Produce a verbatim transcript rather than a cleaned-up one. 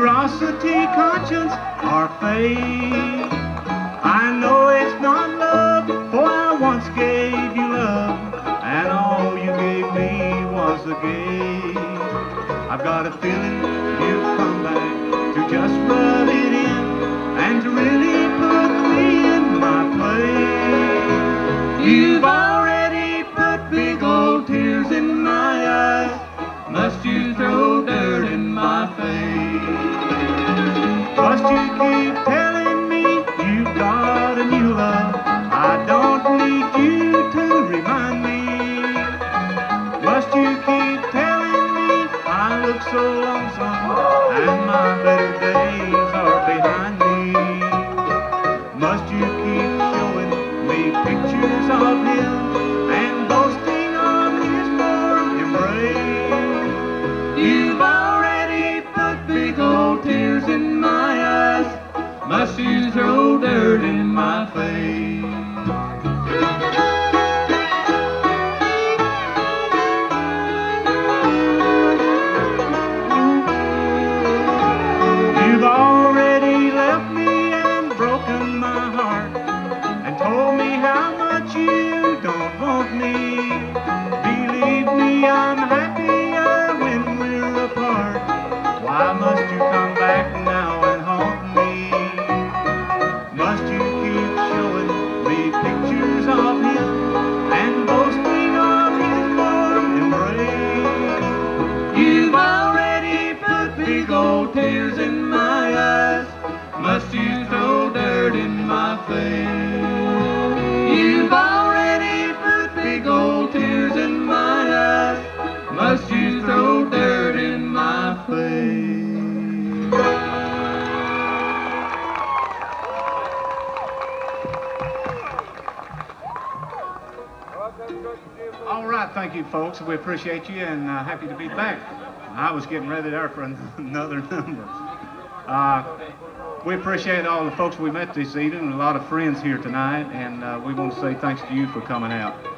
curiosity, conscience, or faith. I know it's not love, for I once gave you love, and all you gave me was a gift. I've got a feeling you'll come back to just rub it in and to really put me in my place. You've already put big old tears in my eyes. Must you throw dirt in my face? Must you keep telling me you've got a new love? I don't need you to remind me. Must you keep telling me I look so lonesome and my better days are behind me? Must you keep showing me pictures of him and boasting of his warm embrace? You've already put big old tears in my eyes. Must you throw dirt in my face? You've already left me and broken my heart and told me how much you don't want me. Believe me, I'm happier when we're apart. Why must you come back now and haunt me? Must you keep showing me pictures of him and boasting of his warm embrace? You've already put big old tears in my eyes. Must you throw dirt in my face? You've already put big old tears in my eyes. Must you throw dirt in my face? All right, thank you, folks. We appreciate you and uh, happy to be back. I was getting ready there for another number. Uh, we appreciate all the folks we met this evening, a lot of friends here tonight, and uh, we want to say thanks to you for coming out.